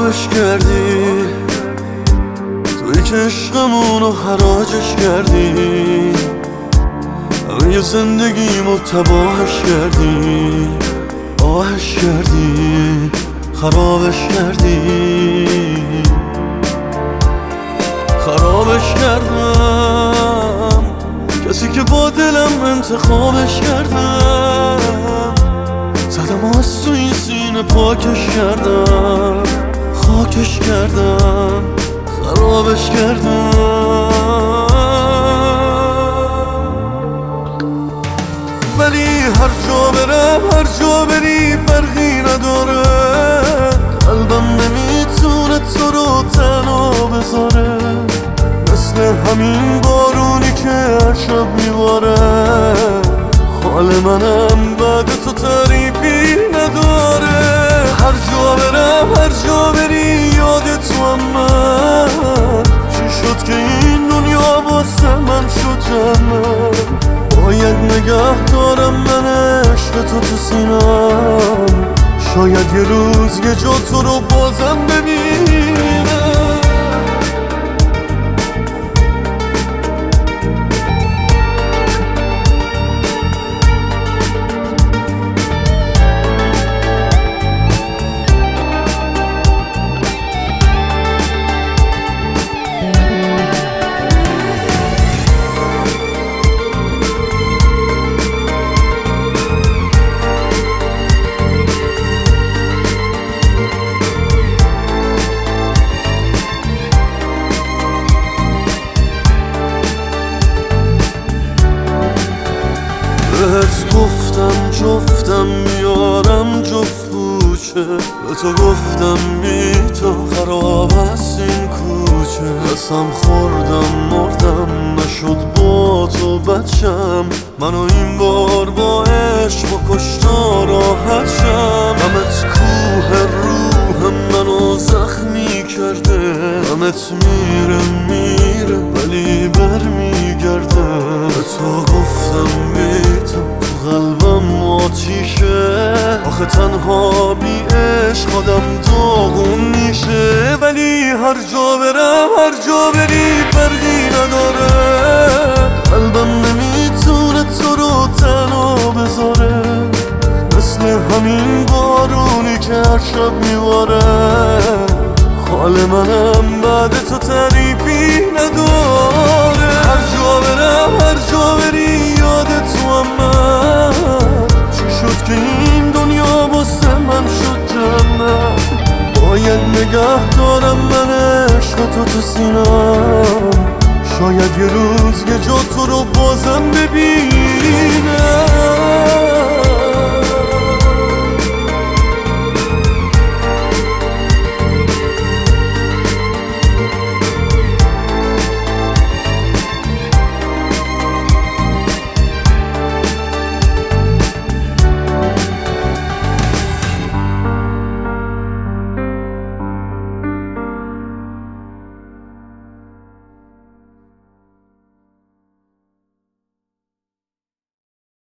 خرابش کردی، توی که عشقمونو حراجش کردی، همه زندگیمو تباهش کردی، آهش کردی، خرابش کردی. خرابش کردم، کسی که با دلم انتخابش کردم، زدم از تو این سینه پاکش کردم، خاکش کردم، خرابش کردم. ولی هر جا برم هر جا بری فرقی نداره، قلبم نمیتونه تو رو تنها بذاره، مثل همین بارونی که هر شب میباره. حال منم بعد تو تعریفی نداره، هر جا برم هر جا بری یاد تو هم من. چی شد که این دنیا واسه من شد جنت؟ باید نگه دارم من عشق تو سینم، شاید یه روز یه جا تو رو بازم ببینم. بهت گفتم جفتم میارم جفت بوچه، به تو گفتم بی تو خراب است این کوچه. قسم خوردم مردم نشد با تو بچم، منو این بار با عشق با کشتا راحت شم. غمت کوه روحم منو زخمی کرده، غمت میره ولی برمیگرده. به تو گفتم بی تو قلبم آتیشه، آخه تنها بی عشق آدم داغون میشه. ولی هر جا برم هر جا بری فرقی نداره، قلبم نمیتونه تو رو تنها بذاره، مثل همین بارونی که هر شب میباره. حال منم بعد تو تعریفی نداره، هر جا برم هر جا بری یاد تو هم من. چی شد که این دنیا واسه من شد جنت؟ باید نگه دارم من عشق تو سینم، شاید یه روز یه جا تو رو بازم ببینم.